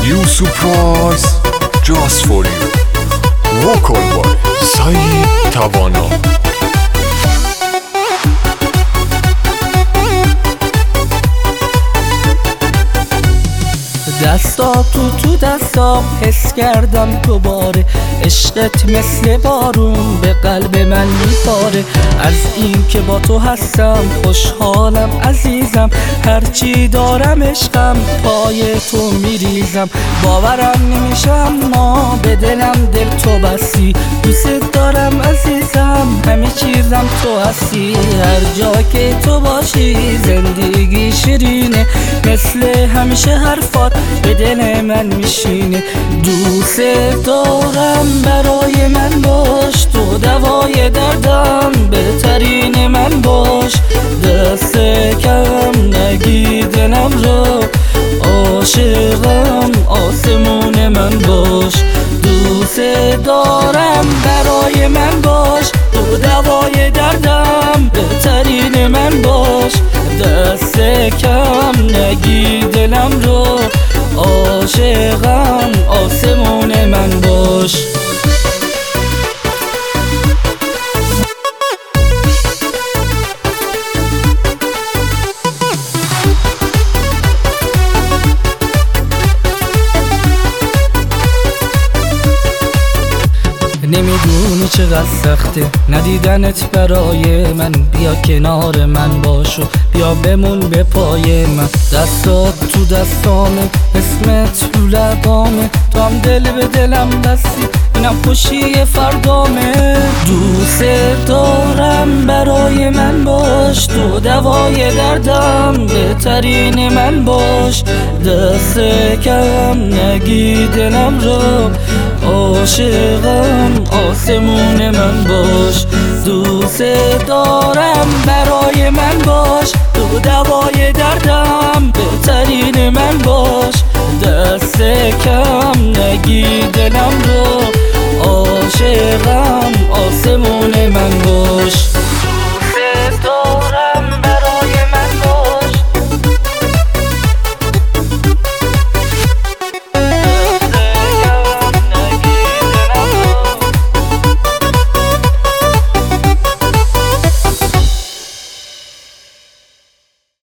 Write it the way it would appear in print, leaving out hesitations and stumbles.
New surprise just for you. Vocal by سعید توانا. دستا تو دستام حس کردم دوباره، عشقت مثل بارون به قلب من میباره. از این که با تو هستم خوشحالم عزیزم، هرچی دارم عشقم پای تو میریزم. باورم نمیشه اما به دلم دل تو بستی، دوست دارم عزیزم همه چیزم تو هستی. هر جا که تو باشی زندگی شیرینه، مثل همیشه حرفات به دل من میشینه. دوست دارم برای من باش، تو دوای دردم بهترین من باش. دست کم نگی دلم را، عاشقم آسمون من باش. دوست دارم برای من باش، تو دوای دردم بهترین من باش. دست کم نگی دلم رو، عاشقم آسمون من باش. نمیدونی چقدر سخته ندیدنت برای من، بیا کنار من باش و بیا بمون به پای من. دستات تو دستامه، اسمت تو لبامه، تو هم دل به دلم بستی، اینم خوشی فردامه. دوست دارم برای من باش، تو دوای دردم بهترین من باش. دست کم نگی دلم را، عاشقم آسمون من باش. دوست دارم برای من باش، تو دوای دردم بهترین من باش. دست کم نگی دلم رو،